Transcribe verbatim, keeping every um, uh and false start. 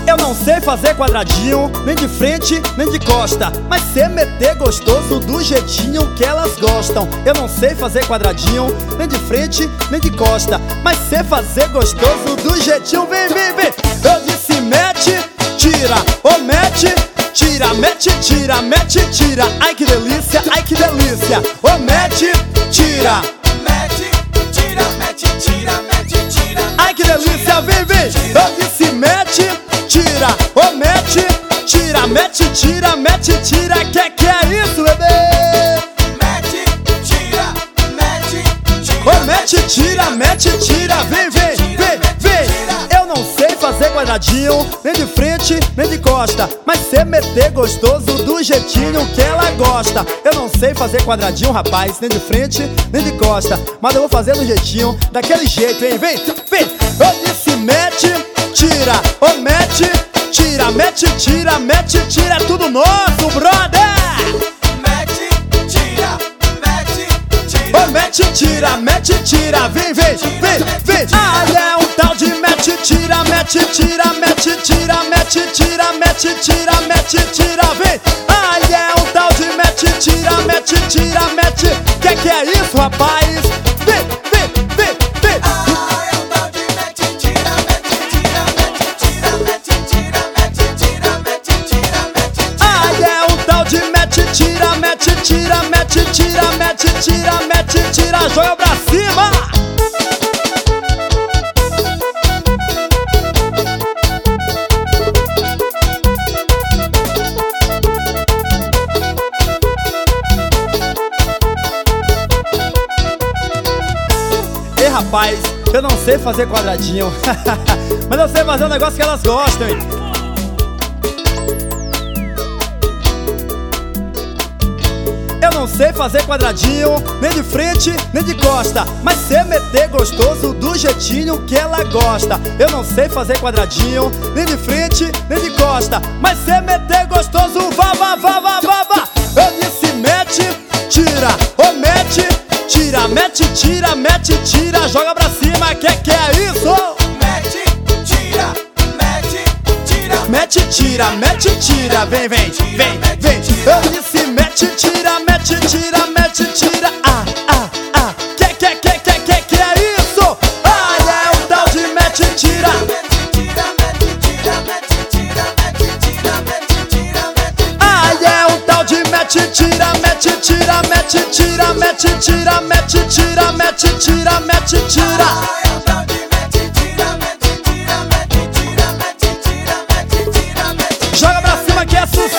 Eu não sei fazer quadradinho, nem de frente, nem de costa, mas sei meter gostoso do jeitinho que elas gostam. Eu não sei fazer quadradinho, nem de frente, nem de costa, mas sei fazer gostoso do jeitinho. Vem, vem, vem. Eu disse mete, tira, ou mete, tira, mete, tira, mete, tira. Ai que delícia, ai que delícia. Ou mete, tira, mete, tira, mete, tira, mete, tira. Ai que delícia, vem, vem. Eu disse mete, tira, ô mete, tira, mete, tira, mete, tira. Que que é isso, bebê? Mete, tira, mete, tira. Ô mete, tira, mete, tira. Vem, vem, vem, vem. Eu não sei fazer quadradinho, nem de frente, nem de costa, mas sei meter gostoso do jeitinho que ela gosta. Eu não sei fazer quadradinho, rapaz, nem de frente, nem de costa, mas eu vou fazer do jeitinho, daquele jeito, hein? Vem, vem. Eu disse mete, tira, ô mete, tira, mete, tira, mete, tira. É tudo nosso, brother. Mete, tira, mete, tira. Ô mete, tira, mete, tira. Vem, vem, vem, vem. Ah, é um tal de mete, tira, mete, tira, mete, tira, mete, tira, mete, tira, mete, tira. Vem. Ah, é um tal de mete, tira, mete, tira, mete. Que que é isso, rapaz? Vem, vem, vem, vem. Ah, é um tal de mete, tira, mete, tira, mete, tira, mete, tira, mete, tira, mete, tira, mete, tira. Ah, é um tal de mete, tira, mete, tira, mete, tira, mete, tira, mete, tira. Joga pra cima. Ei, rapaz, eu não sei fazer quadradinho, mas eu sei fazer um negócio que elas gostam, hein? Eu não sei fazer quadradinho, nem de frente, nem de costa, mas sei meter gostoso do jeitinho que ela gosta. Eu não sei fazer quadradinho, nem de frente, nem de costa, mas sei meter gostoso. Vá, vá, vá, vá, vá, vá. Eu disse mete, tira, ô mete, tira, mete, tira, mete, tira. Joga pra cima, que que é isso? Mete, tira, mete, tira. Mete, tira, mete, tira. Vem, vem, vem, vem. Eu disse mete, tira, mete, tira, mete, tira. Ah, ah, ah. Que, que, que, que, que, que é isso? Ah, é um tal de mete, tira. Mete, tira, mete, tira, mete, tira, mete, tira, mete, tira, mete. Ah, é um tal de mete, tira, mete, tira, mete, tira, mete, tira, mete, tira, mete, tira, mete, tira. Ah, é um tal de mete, tira, mete, tira, mete, tira, mete, tira, mete, tira, mete. Joga pra cima que é sucesso.